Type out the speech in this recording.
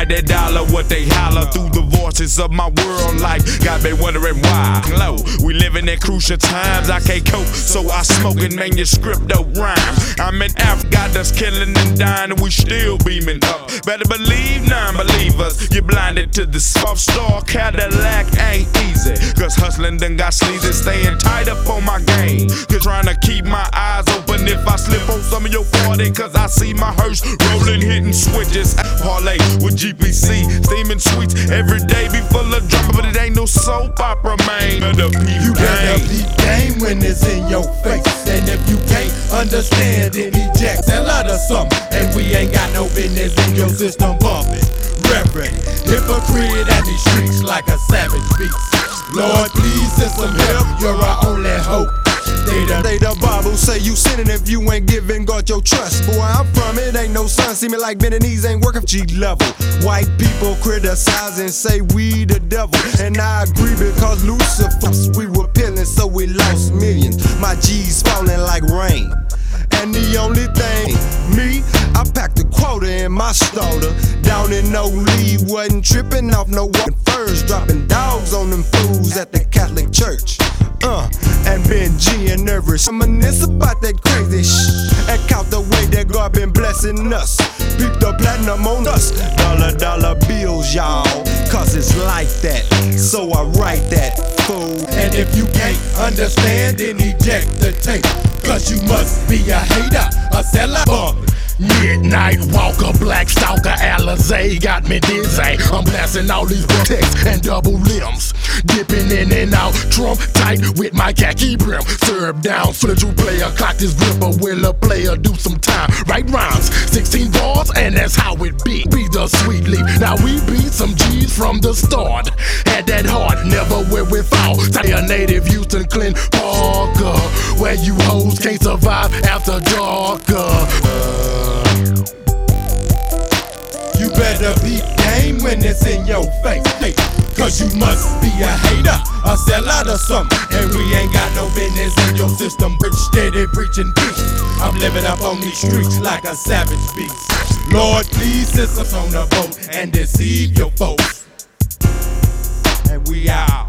had that dollar, what they holler through the voices of my world life. Got me wondering why. Low, we living in crucial times. I can't cope, so I smoke and manuscript of rhyme. I'm in Africa, got us killing and dying, and we still beaming up. Better believe non-believers, you're blinded to the soft star Cadillac ain't easy. Cause hustling done got sleazy, staying tight up on my game. Cause trying to keep my eyes open if I slip on some of your party. Cause I see my hearse rolling, hitting switches. Parlay with GPC, steaming sweets. Every day be full of drama, but it ain't no soap opera, man. You better peep game when it's in your face. And if you can't understand it, eject a lot of something. And we ain't got no business in your system bumping. Reverend, hypocrite at these streets like a savage beast. Lord, please send some help, you're our only hope. They the Bible say you sinning if you ain't giving God your trust. Boy, I'm from it, ain't no sun. See me like Bentonese ain't working G level. White people criticize and say we the devil. And I agree because Lucifer, we were peeling so we lost millions. My G's falling like rain. And the only thing, me, I packed a quota in my starter. Down in no leave, wasn't tripping off no walking furs. Dropping dogs on them fools at the Catholic Church. And Benji and nervous. Reminisce about that crazy and count the way that God been blessing us. Peep the platinum on us. Dollar bills, y'all. Cause it's like that. So I write that, fool. And if you can't understand, then eject the tape. Cause you must be a hater, a seller. Midnight walker, black stalker, Alizé got me dizzy. I'm blasting all these texts and double limbs, dipping in and out, Trump tight with my khaki brim. Serve down, flitter player, clock this gripper, will a player do some time? Write rhymes, 16 bars, and that's how it be. Be the sweet leaf. Now we beat some G's from the start. Had that heart, never wherewithal. Say a native Houston, Clint Parker, where you hoes can't survive after darker. You better be game when it's in your face. Hey, cause you must be a hater, a sellout or something. And we ain't got no business in your system. Rich, steady preaching peace. I'm living up on these streets like a savage beast. Lord, please send us on a boat and deceive your folks. And we out.